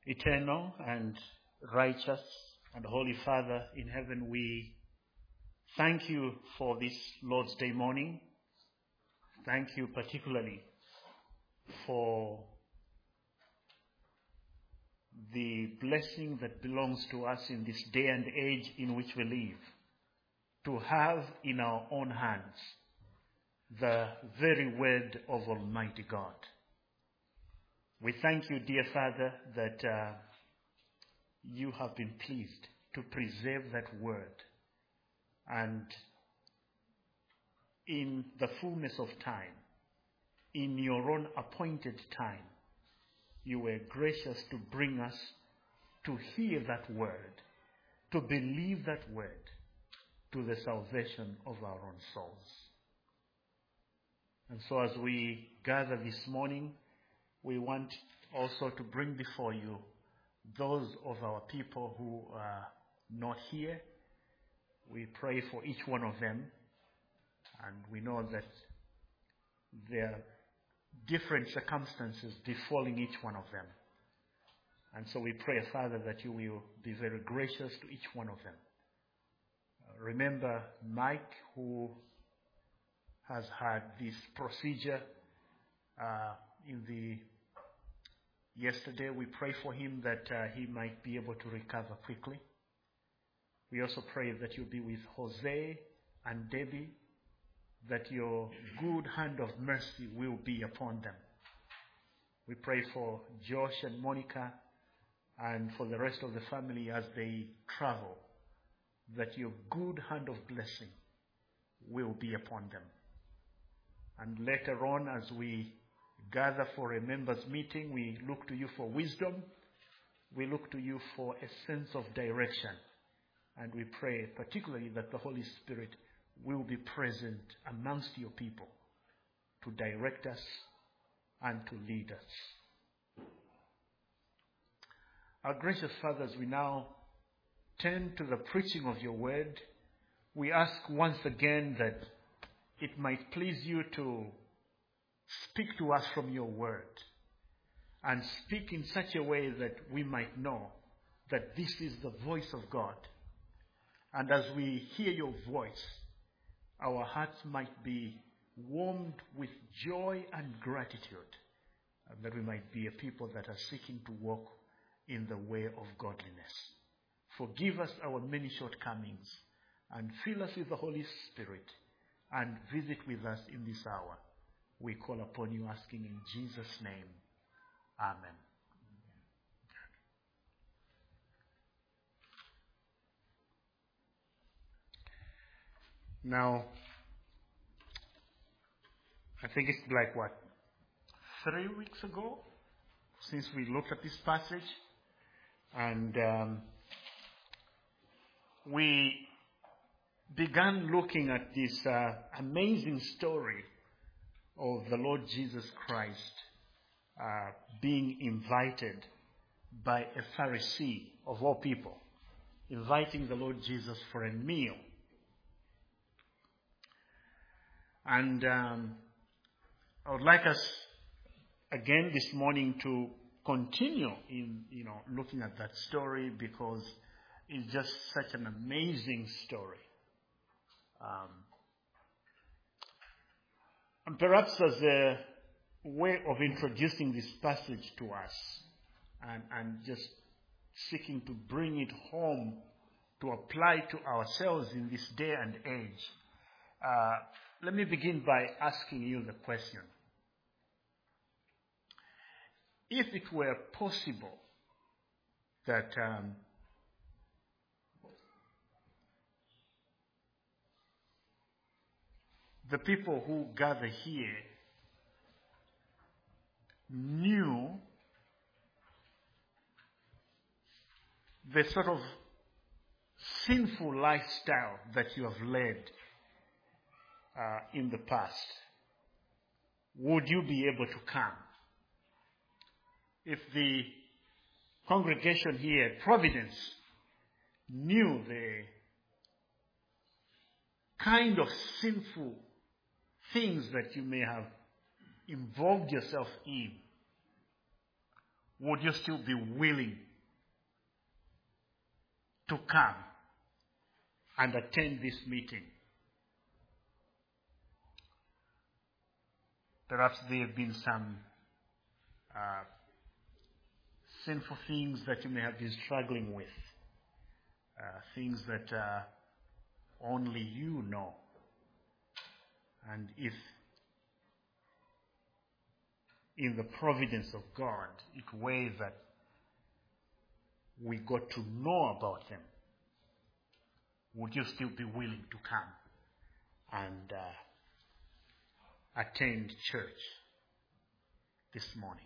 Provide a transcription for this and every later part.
Eternal and righteous and Holy Father in heaven, we thank you for this Lord's Day morning. Thank you particularly for the blessing that belongs to us in this day and age in which we live, to have in our own hands the very word of Almighty God. We thank you, dear Father, that you have been pleased to preserve that word, and in the fullness of time, in your own appointed time, you were gracious to bring us to hear that word, to believe that word, to the salvation of our own souls. And so as we gather this morning, we want also to bring before you those of our people who are not here. We pray for each one of them, and we know that there are different circumstances befalling each one of them. And so we pray, Father, that you will be very gracious to each one of them. Remember Mike, who has had this procedure yesterday. We pray for him that he might be able to recover quickly. We also pray that you'll be with Jose and Debbie, that your good hand of mercy will be upon them. We pray for Josh and Monica and for the rest of the family as they travel, that your good hand of blessing will be upon them. And later on, as we gather for a members' meeting, we look to you for wisdom. We look to you for a sense of direction. And we pray particularly that the Holy Spirit will be present amongst your people to direct us and to lead us. Our gracious Fathers, we now turn to the preaching of your word. We ask once again that it might please you to speak to us from your word, and speak in such a way that we might know that this is the voice of God. And as we hear your voice, our hearts might be warmed with joy and gratitude, and that we might be a people that are seeking to walk in the way of godliness. Forgive us our many shortcomings, and fill us with the Holy Spirit, and visit with us in this hour. We call upon you, asking in Jesus' name. Amen. Now, I think it's like 3 weeks ago since we looked at this passage, and we began looking at this amazing story of the Lord Jesus Christ being invited by a Pharisee, of all people, inviting the Lord Jesus for a meal. And I would like us again this morning to continue in looking at that story, because it's just such an amazing story. And perhaps as a way of introducing this passage to us, and just seeking to bring it home to apply to ourselves in this day and age, let me begin by asking you the question. If it were possible that the people who gather here knew the sort of sinful lifestyle that you have led in the past, would you be able to come? If the congregation here at Providence knew the kind of sinful things that you may have involved yourself in, would you still be willing to come and attend this meeting? Perhaps there have been some sinful things that you may have been struggling with, things that only you know. And if in the providence of God, it were that we got to know about them, would you still be willing to come and attend church this morning?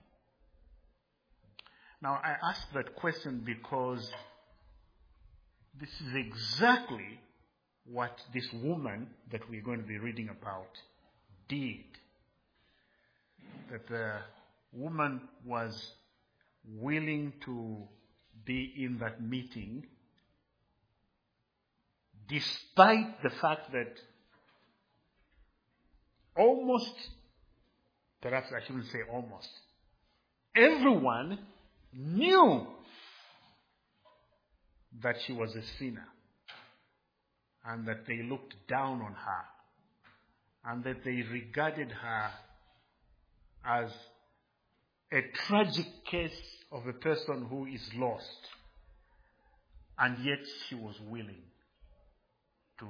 Now, I ask that question because this is exactly what this woman that we're going to be reading about did. That the woman was willing to be in that meeting despite the fact that almost, perhaps I shouldn't say almost, everyone knew that she was a sinner and that they looked down on her and that they regarded her as a tragic case of a person who is lost, and yet she was willing to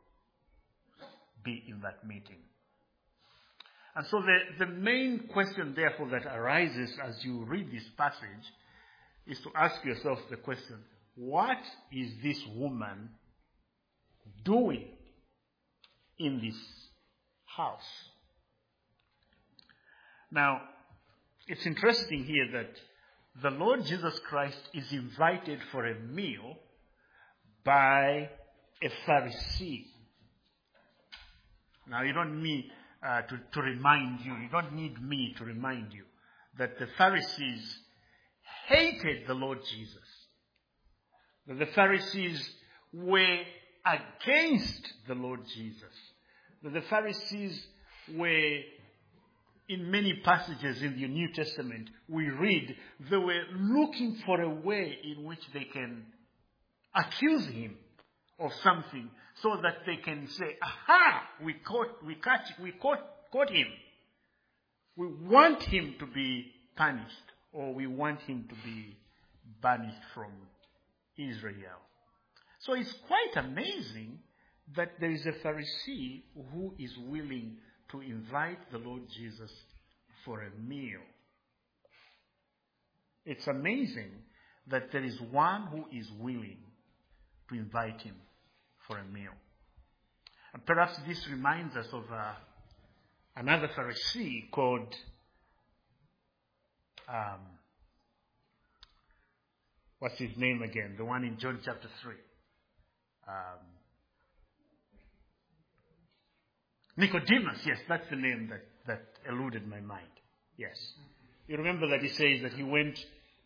be in that meeting. And so the main question, therefore, that arises as you read this passage is to ask yourself the question, what is this woman doing in this house? Now, it's interesting here that the Lord Jesus Christ is invited for a meal by a Pharisee. Now, you don't need to remind you, you don't need me to remind you that the Pharisees hated the Lord Jesus. That the Pharisees were against the Lord Jesus. That the Pharisees were, in many passages in the New Testament, we read, they were looking for a way in which they can accuse him of something so that they can say, aha, we caught him. We want him to be punished, or we want him to be banished from Israel. So it's quite amazing that there is a Pharisee who is willing to invite the Lord Jesus for a meal. It's amazing that there is one who is willing to invite him for a meal. And perhaps this reminds us of another Pharisee called what's his name again? The one in John chapter 3. Nicodemus, yes, that's the name that eluded my mind. Yes. You remember that he says that he went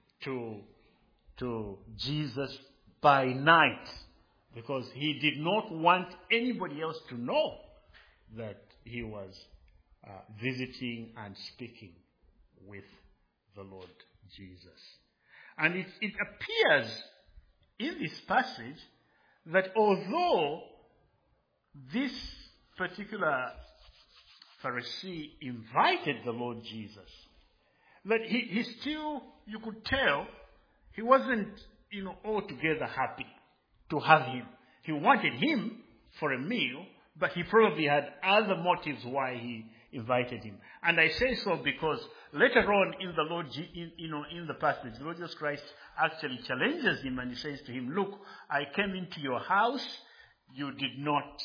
to Jesus by night because he did not want anybody else to know that he was visiting and speaking with the Lord Jesus. And it appears in this passage that although this particular Pharisee invited the Lord Jesus, that he still, you could tell, he wasn't, altogether happy to have him. He wanted him for a meal, but he probably had other motives why he invited him. And I say so because later on in the Lord, in the passage, the Lord Jesus Christ actually challenges him and he says to him, look, I came into your house, you did not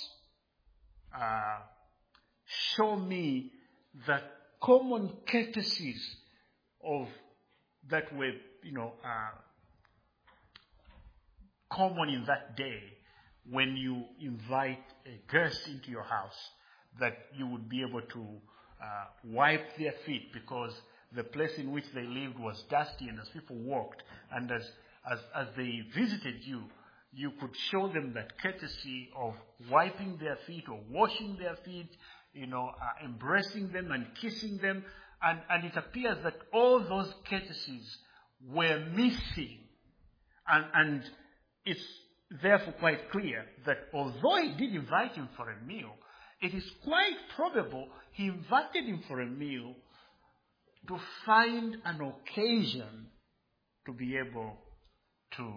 show me the common courtesies of that were, common in that day when you invite a guest into your house, that you would be able to wipe their feet because the place in which they lived was dusty, and as people walked and as they visited you, you could show them that courtesy of wiping their feet or washing their feet, embracing them and kissing them. And it appears that all those courtesies were missing. And it's therefore quite clear that although he did invite him for a meal, it is quite probable he invited him for a meal to find an occasion to be able to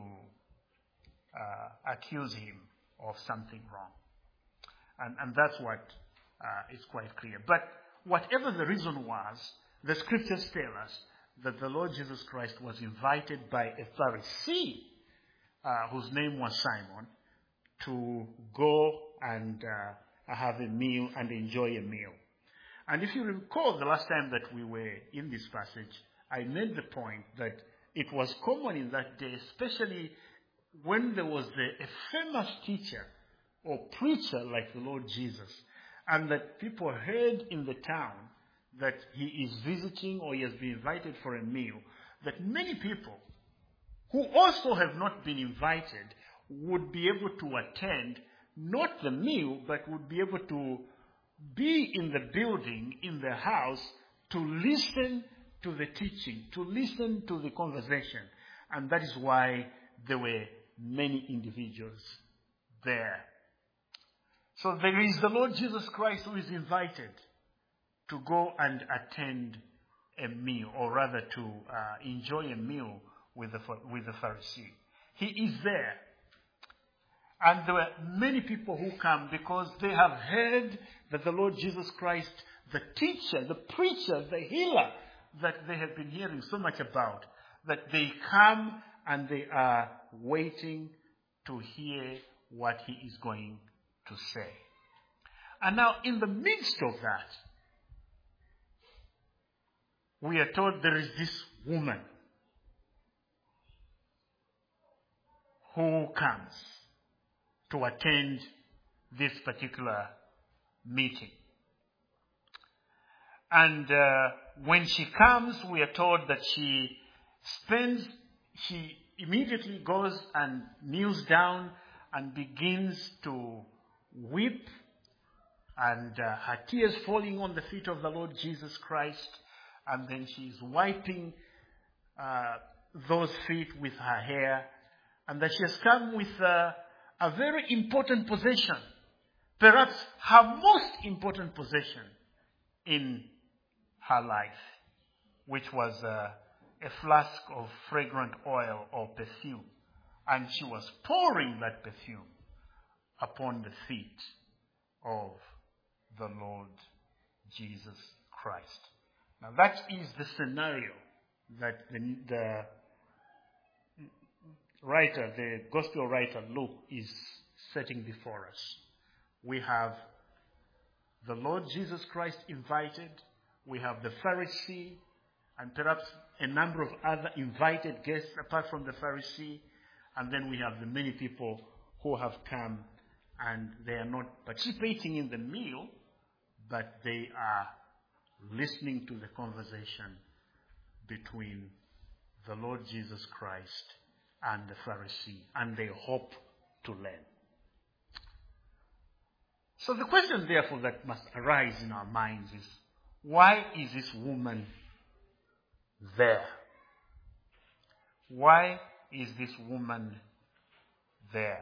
accuse him of something wrong. And that's what is quite clear. But whatever the reason was, the scriptures tell us that the Lord Jesus Christ was invited by a Pharisee whose name was Simon to go and have a meal and enjoy a meal. And if you recall the last time that we were in this passage, I made the point that it was common in that day, especially when there was a famous teacher or preacher like the Lord Jesus, and that people heard in the town that he is visiting or he has been invited for a meal, that many people who also have not been invited would be able to attend not the meal, but would be able to be in the building, in the house, to listen to the teaching, to listen to the conversation. And that is why there were many individuals there. So there is the Lord Jesus Christ who is invited to go and attend a meal, or rather to enjoy a meal with the Pharisee. He is there. And there were many people who come because they have heard that the Lord Jesus Christ, the teacher, the preacher, the healer that they have been hearing so much about, that they come and they are waiting to hear what he is going to say. And now in the midst of that, we are told there is this woman who comes to attend this particular meeting. And when she comes, we are told that she immediately goes and kneels down and begins to weep, and her tears falling on the feet of the Lord Jesus Christ, and then she is wiping those feet with her hair, and that she has come with a very important possession, perhaps her most important possession in her life, which was a flask of fragrant oil or perfume. And she was pouring that perfume upon the feet of the Lord Jesus Christ. Now that is the scenario that the writer, the gospel writer Luke, is setting before us. We have the Lord Jesus Christ invited, we have the Pharisee, and perhaps a number of other invited guests apart from the Pharisee, and then we have the many people who have come and they are not participating in the meal, but they are listening to the conversation between the Lord Jesus Christ and the Pharisee, and they hope to learn. So the question, therefore, that must arise in our minds is, why is this woman there? Why is this woman there?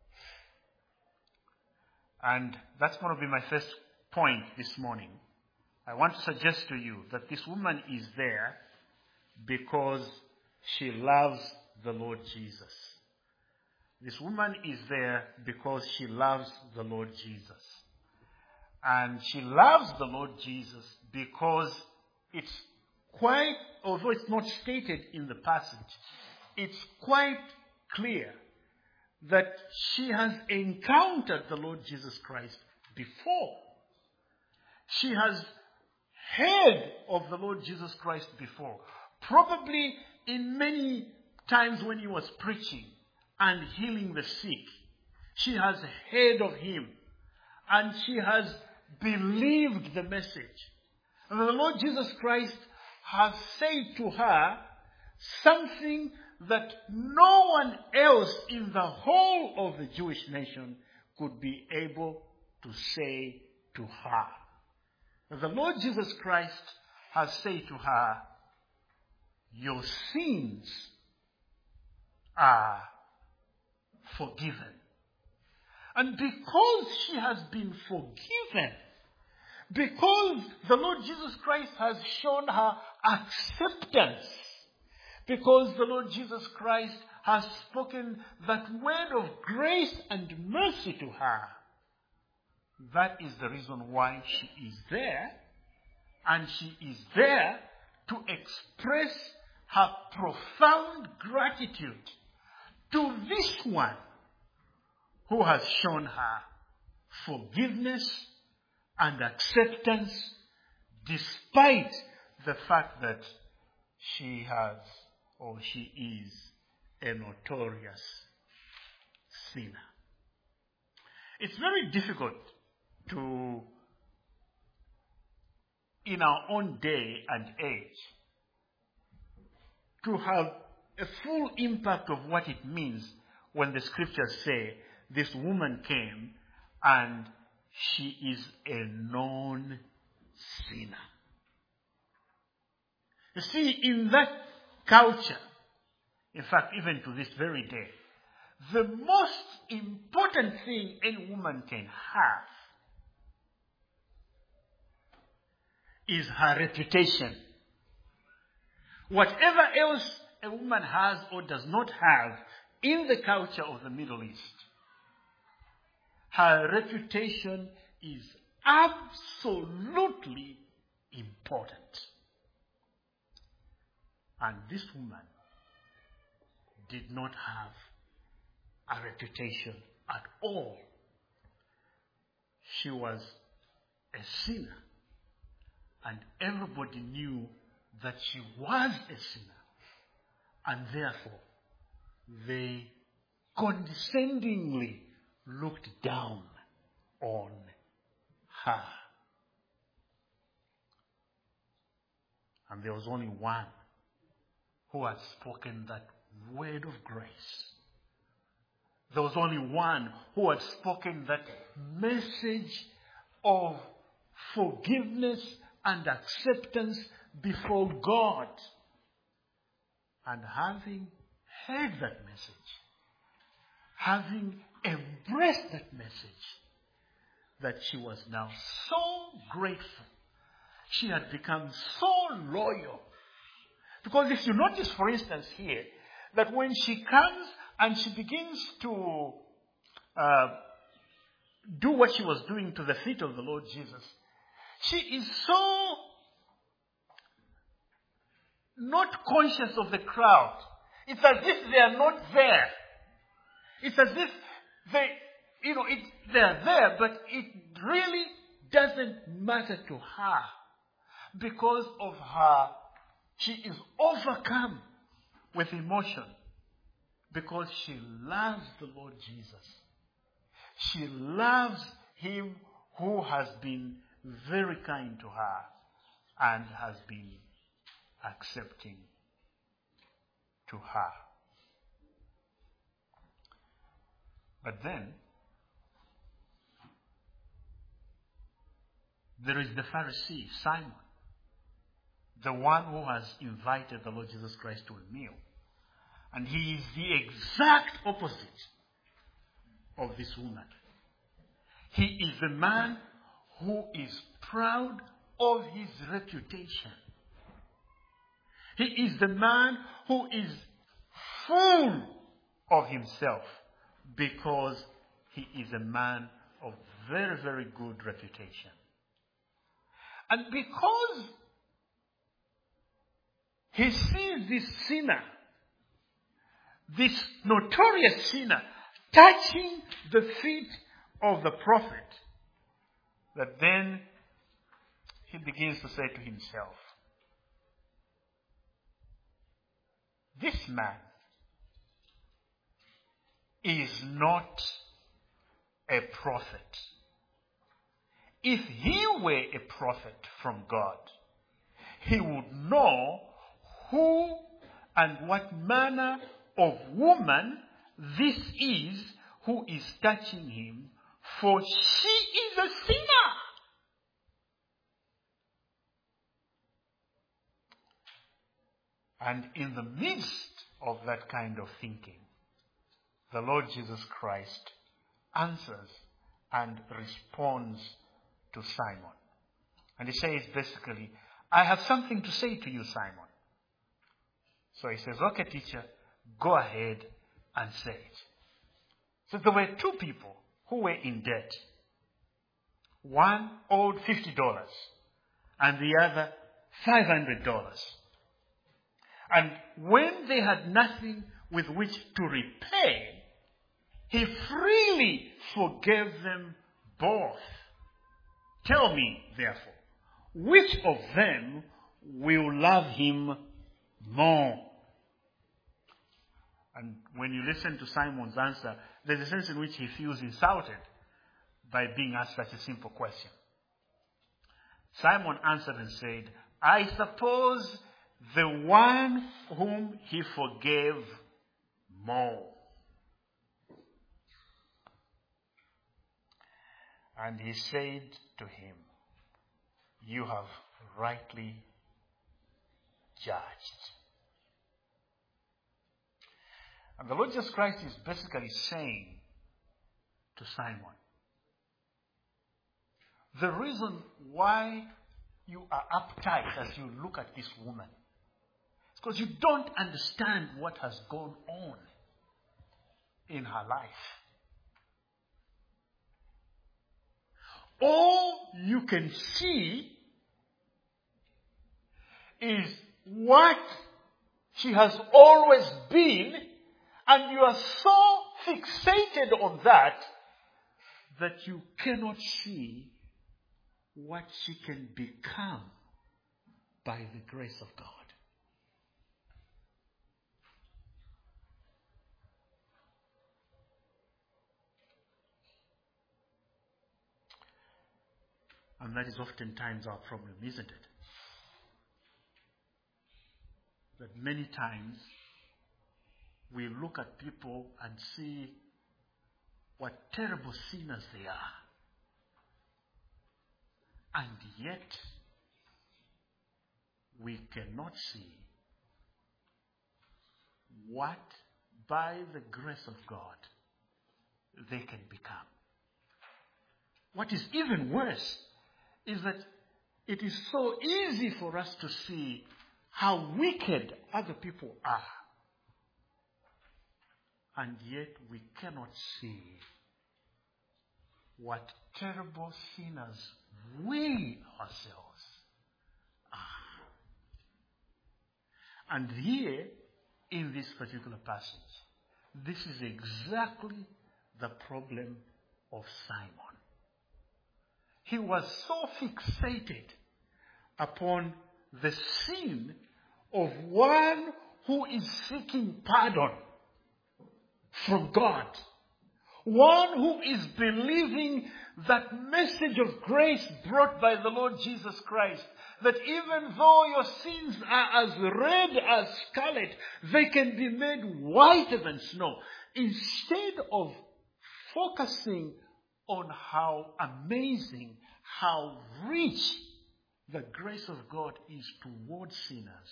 And that's going to be my first point this morning. I want to suggest to you that this woman is there because she loves the Lord Jesus. This woman is there because she loves the Lord Jesus. And she loves the Lord Jesus because it's quite, although it's not stated in the passage, it's quite clear that she has encountered the Lord Jesus Christ before. She has heard of the Lord Jesus Christ before. Probably in many times when he was preaching and healing the sick, she has heard of him and she has believed the message. And the Lord Jesus Christ has said to her something that no one else in the whole of the Jewish nation could be able to say to her. The Lord Jesus Christ has said to her, your sins are forgiven. And because she has been forgiven, because the Lord Jesus Christ has shown her acceptance, because the Lord Jesus Christ has spoken that word of grace and mercy to her, that is the reason why she is there. And she is there to express her profound gratitude to this one who has shown her forgiveness and acceptance despite the fact that she has or she is a notorious sinner. It's very difficult to, in our own day and age, to have a full impact of what it means when the scriptures say this woman came and she is a known sinner. You see, in that culture, in fact, even to this very day, the most important thing any woman can have is her reputation. Whatever else a woman has or does not have in the culture of the Middle East, her reputation is absolutely important. And this woman did not have a reputation at all. She was a sinner. And everybody knew that she was a sinner. And therefore, they condescendingly looked down on her. And there was only one who had spoken that word of grace. There was only one who had spoken that message of forgiveness and acceptance before God. And having heard that message, having embraced that message, that she was now so grateful. She had become so loyal. Because if you notice, for instance, here, that when she comes and she begins to do what she was doing to the feet of the Lord Jesus, she is so not conscious of the crowd. It's as if they are not there. It's as if they are there, but it really doesn't matter to her because of her. She is overcome with emotion because she loves the Lord Jesus. She loves him who has been very kind to her and has been accepting to her. But then, there is the Pharisee, Simon, the one who has invited the Lord Jesus Christ to a meal. And he is the exact opposite of this woman. He is the man who is proud of his reputation. He is the man who is full of himself because he is a man of very, very good reputation. And because he sees this sinner, this notorious sinner, touching the feet of the prophet, that then he begins to say to himself, this man is not a prophet. If he were a prophet from God, he would know who and what manner of woman this is who is touching him, for she is a sinner. And in the midst of that kind of thinking, the Lord Jesus Christ answers and responds to Simon. And he says basically, I have something to say to you, Simon. So he says, okay, teacher, go ahead and say it. So there were two people who were in debt. One owed $50 and the other $500. And when they had nothing with which to repay, he freely forgave them both. Tell me, therefore, which of them will love him more? And when you listen to Simon's answer, there's a sense in which he feels insulted by being asked such a simple question. Simon answered and said, I suppose the one whom he forgave more. And he said to him, you have rightly judged. And the Lord Jesus Christ is basically saying to Simon, the reason why you are uptight as you look at this woman is because you don't understand what has gone on in her life. All you can see is what she has always been, and you are so fixated on that you cannot see what she can become by the grace of God. And that is oftentimes our problem, isn't it? That many times we look at people and see what terrible sinners they are. And yet, we cannot see what, by the grace of God, they can become. What is even worse is that it is so easy for us to see how wicked other people are. And yet we cannot see what terrible sinners we ourselves are. And here, in this particular passage, this is exactly the problem of Simon. He was so fixated upon the sin of one who is seeking pardon from God. One who is believing that message of grace brought by the Lord Jesus Christ. That even though your sins are as red as scarlet, they can be made whiter than snow. Instead of focusing on how amazing, how rich the grace of God is towards sinners,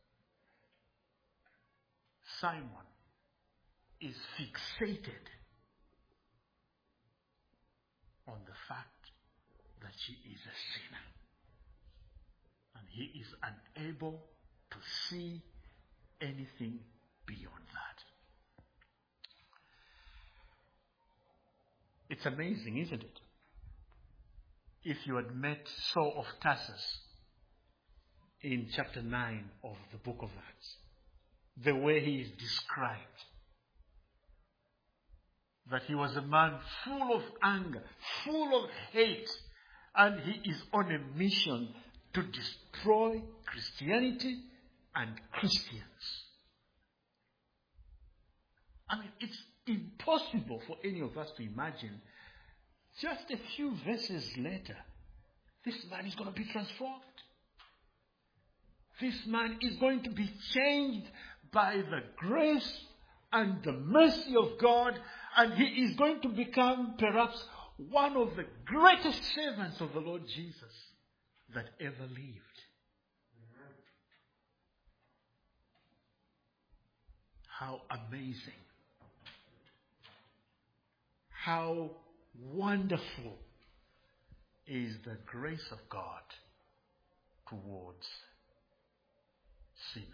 Simon is fixated on the fact that she is a sinner. And he is unable to see anything beyond that. It's amazing, isn't it? If you had met Saul of Tarsus in chapter 9 of the book of Acts, the way he is described, that he was a man full of anger, full of hate, and he is on a mission to destroy Christianity and Christians. I mean, it's impossible for any of us to imagine just a few verses later, this man is going to be transformed. This man is going to be changed by the grace and the mercy of God, and he is going to become perhaps one of the greatest servants of the Lord Jesus that ever lived. How amazing. How wonderful is the grace of God towards sinners.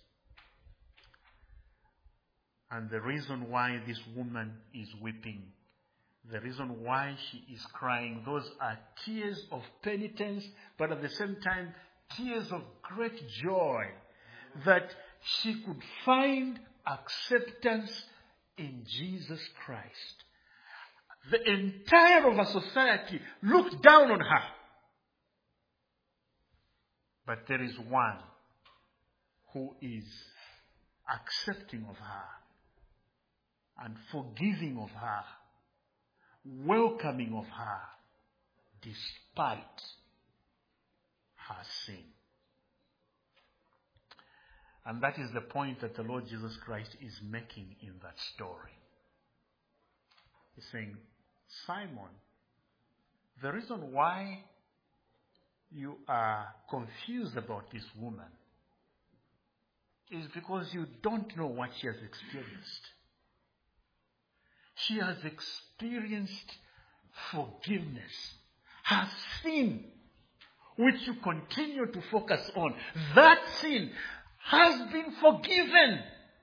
And the reason why this woman is weeping, the reason why she is crying, those are tears of penitence, but at the same time, tears of great joy that she could find acceptance in Jesus Christ. The entire of her society looked down on her. But there is one who is accepting of her and forgiving of her, welcoming of her despite her sin. And that is the point that the Lord Jesus Christ is making in that story. He's saying, Simon, the reason why you are confused about this woman is because you don't know what she has experienced. She has experienced forgiveness. Her sin, which you continue to focus on, that sin has been forgiven.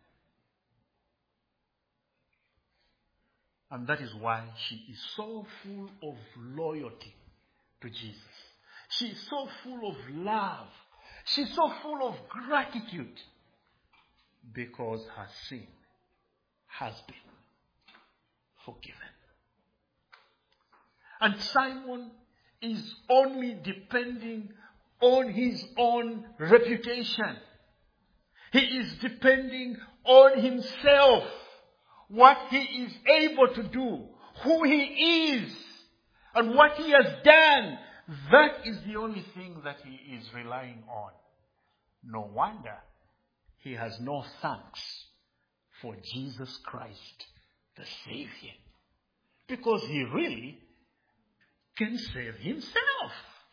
And that is why she is so full of loyalty to Jesus. She is so full of love. She's so full of gratitude because her sin has been forgiven. And Simon is only depending on his own reputation. He is depending on himself, what he is able to do, who he is, and what he has done. That is the only thing that he is relying on. No wonder he has no thanks for Jesus Christ, the Savior, because he really can save himself.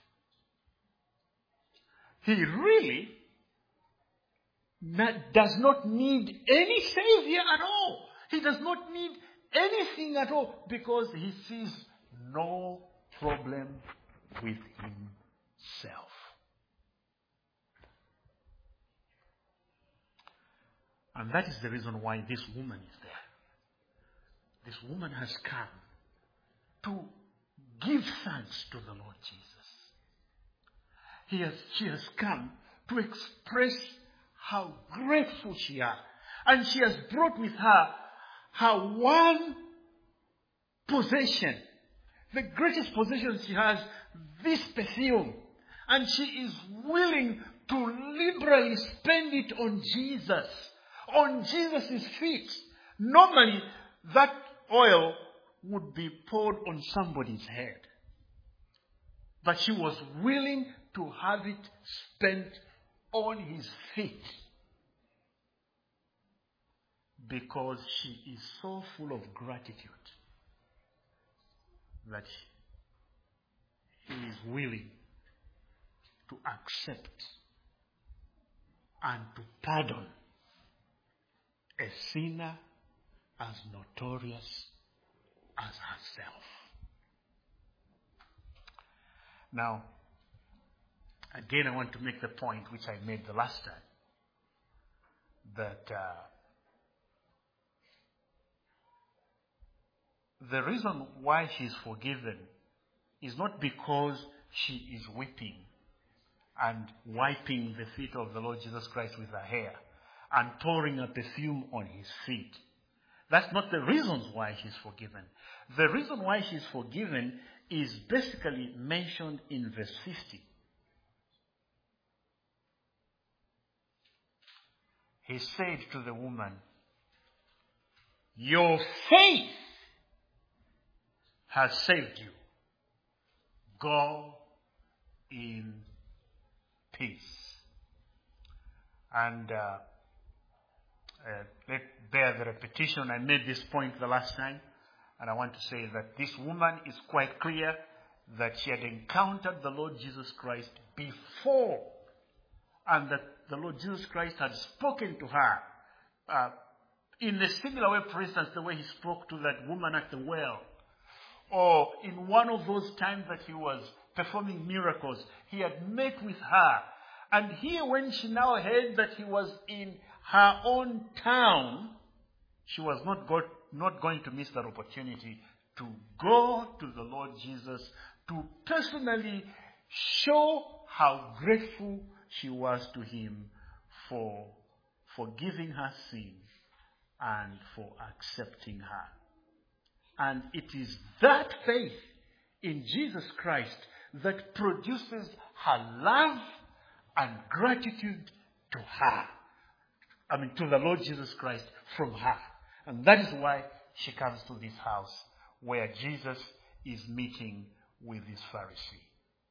He really does not need any Savior at all. He does not need anything at all because he sees no problem with himself. And that is the reason why this woman is there. This woman has come to give thanks to the Lord Jesus. She has come to express how grateful she is. And she has brought with her her one possession. The greatest possession she has, this perfume. And she is willing to liberally spend it on Jesus. On Jesus' feet. Normally, that oil would be poured on somebody's head. But she was willing to have it spent on his feet. Because she is so full of gratitude that he is willing to accept and to pardon a sinner as notorious as herself. Now, again, I want to make the point which I made the last time, that the reason why she is forgiven is not because she is weeping and wiping the feet of the Lord Jesus Christ with her hair and pouring a perfume on his feet. That's not the reasons why she's forgiven. The reason why she's forgiven is basically mentioned in verse 50. He said to the woman, "Your faith has saved you. Go in peace." And let bear the repetition. I made this point the last time, and I want to say that this woman is quite clear that she had encountered the Lord Jesus Christ before, and that the Lord Jesus Christ had spoken to her In a similar way, for instance, the way he spoke to that woman at the well, or in one of those times that he was performing miracles, he had met with her. And here, when she now heard that he was in her own town, she was not going to miss that opportunity to go to the Lord Jesus, to personally show how grateful she was to him for forgiving her sin and for accepting her. And it is that faith in Jesus Christ that produces her love and gratitude to her. To the Lord Jesus Christ from her. And that is why she comes to this house where Jesus is meeting with this Pharisee.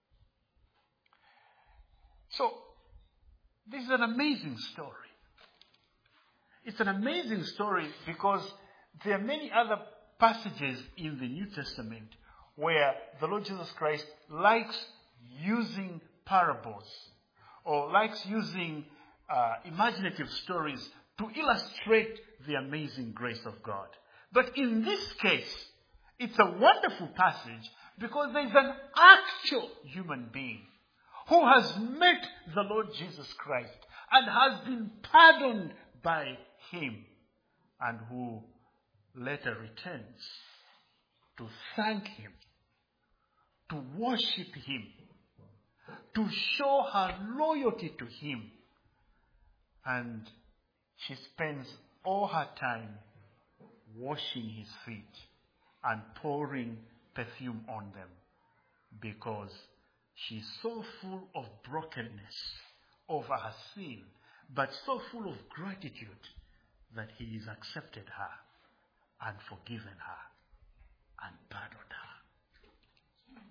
So, this is an amazing story. It's an amazing story because there are many other passages in the New Testament where the Lord Jesus Christ likes using parables or likes using imaginative stories to illustrate the amazing grace of God. But in this case, it's a wonderful passage because there's an actual human being who has met the Lord Jesus Christ and has been pardoned by him, and who later returns to thank him, to worship him, to show her loyalty to him. And she spends all her time washing his feet and pouring perfume on them because she's so full of brokenness over her sin, but so full of gratitude that he has accepted her and forgiven her and pardoned her.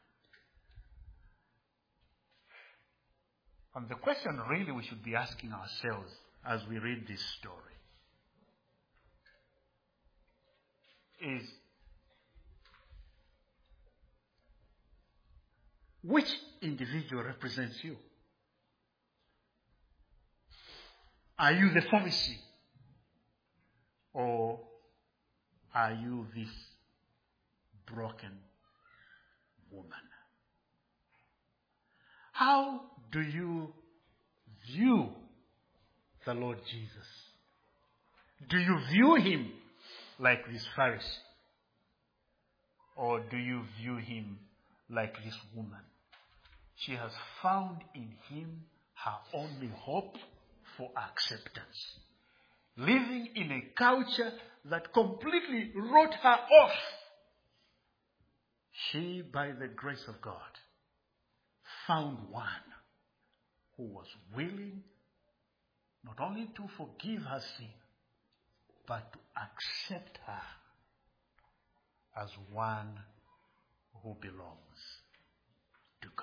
And the question really we should be asking ourselves as we read this story is, which individual represents you? Are you the Pharisee? Or are you this broken woman? How do you view the Lord Jesus? Do you view him like this Pharisee? Or do you view him like this woman? She has found in him her only hope for acceptance. Living in a culture that completely wrote her off. She, by the grace of God, found one who was willing not only to forgive her sin, but to accept her as one who belongs to God.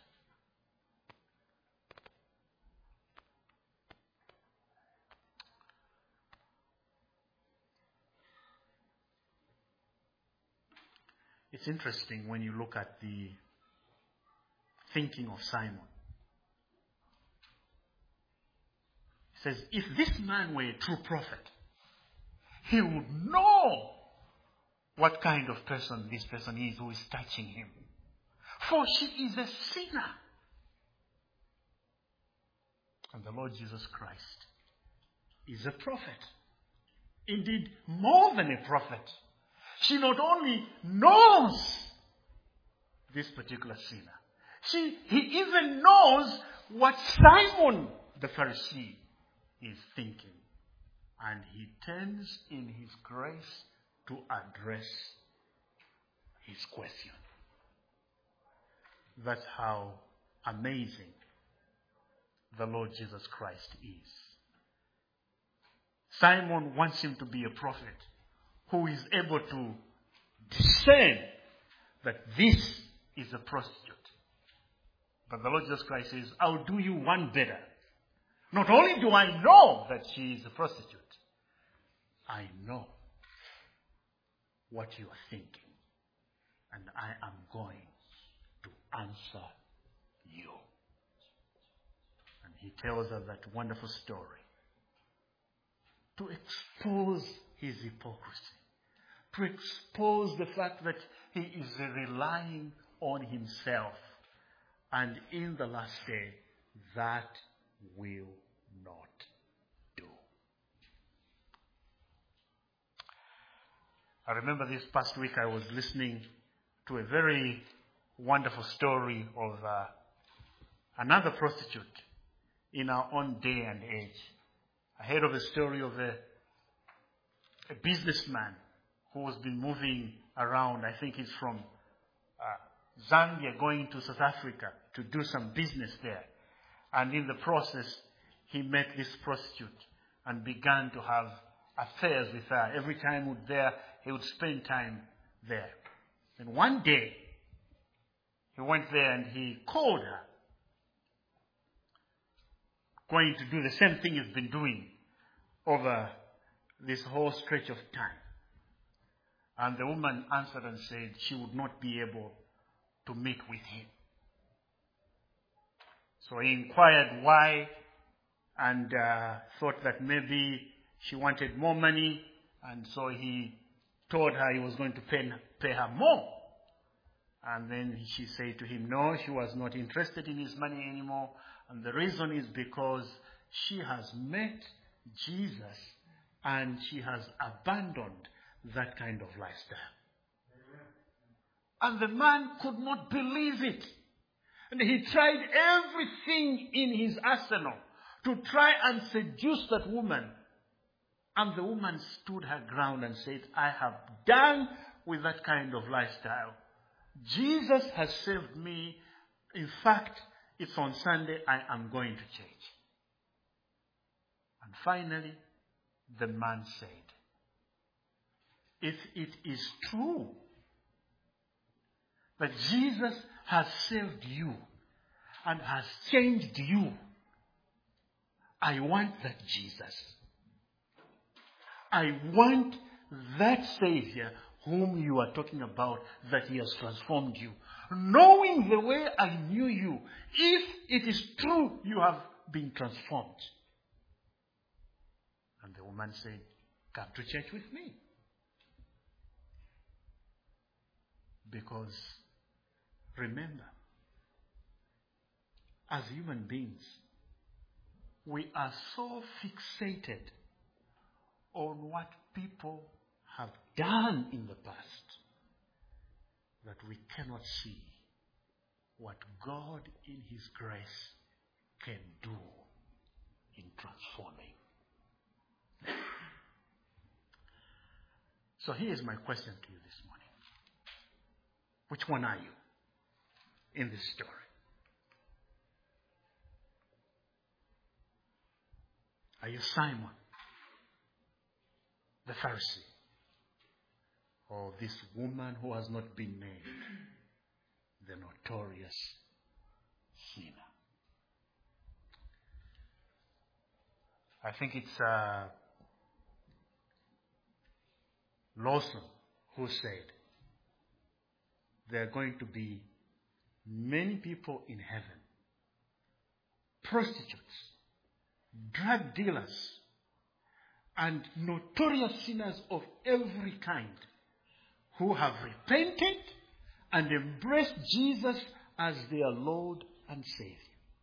It's interesting when you look at the thinking of Simon. He says, if this man were a true prophet, he would know what kind of person this person is who is touching him. For she is a sinner. And the Lord Jesus Christ is a prophet. Indeed, more than a prophet. She not only knows this particular sinner, he even knows what Simon the Pharisee is thinking. And he turns in his grace to address his question. That's how amazing the Lord Jesus Christ is. Simon wants him to be a prophet who is able to discern that this is a prostitute. But the Lord Jesus Christ says, I'll do you one better. Not only do I know that she is a prostitute, I know what you are thinking. And I am going to answer you. And he tells us that wonderful story. to expose his hypocrisy, to expose the fact that he is relying on himself. And in the last day, that will not do. I remember this past week I was listening to a very wonderful story of another prostitute in our own day and age. I heard of a story of a businessman who has been moving around. I think he's from Zambia going to South Africa to do some business there. And in the process, he met this prostitute and began to have affairs with her. Every time he would spend time there. And one day, he went there and he called her, going to do the same thing he's been doing over this whole stretch of time. And the woman answered and said she would not be able to meet with him. So he inquired why, and thought that maybe she wanted more money, and so he told her he was going to pay her more. And then she said to him, no, she was not interested in his money anymore. And the reason is because she has met Jesus and she has abandoned that kind of lifestyle. And the man could not believe it. And he tried everything in his arsenal to try and seduce that woman. And the woman stood her ground and said, I have done with that kind of lifestyle. Jesus has saved me. In fact, it's on Sunday I am going to church. And finally, the man said, if it is true that Jesus has saved you and has changed you, I want that Jesus. I want that Savior whom you are talking about, that he has transformed you. Knowing the way I knew you, if it is true you have been transformed. And the woman said, come to church with me. Because remember, as human beings, we are so fixated on what people have done in the past that we cannot see what God in his grace can do in transforming. So here's my question to you this morning. Which one are you in this story? Are you Simon, the Pharisee, or this woman who has not been named, the notorious sinner? I think it's Lawson who said, there are going to be many people in heaven, prostitutes, drug dealers, and notorious sinners of every kind who have repented and embraced Jesus as their Lord and Savior.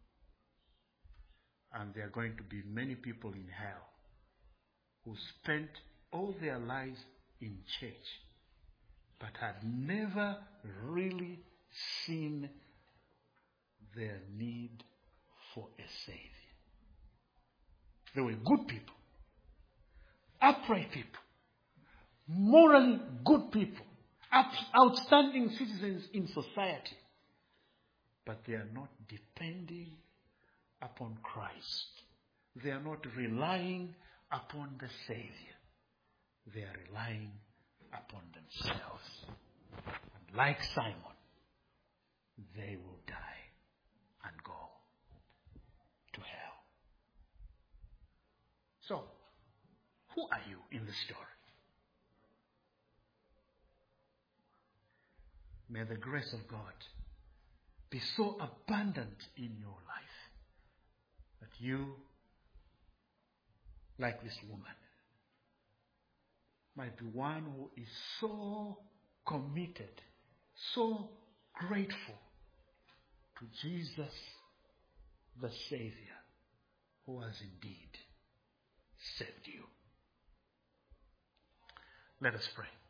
And there are going to be many people in hell who spent all their lives in church but had never really seen their need for a Savior. They were good people, upright people, morally good people, outstanding citizens in society. But they are not depending upon Christ. They are not relying upon the Savior. They are relying upon themselves. And like Simon, they will die and go to hell. So, who are you in the story? May the grace of God be so abundant in your life that you, like this woman, might be one who is so committed, so grateful to Jesus, the Savior, who has indeed saved you. Let us pray.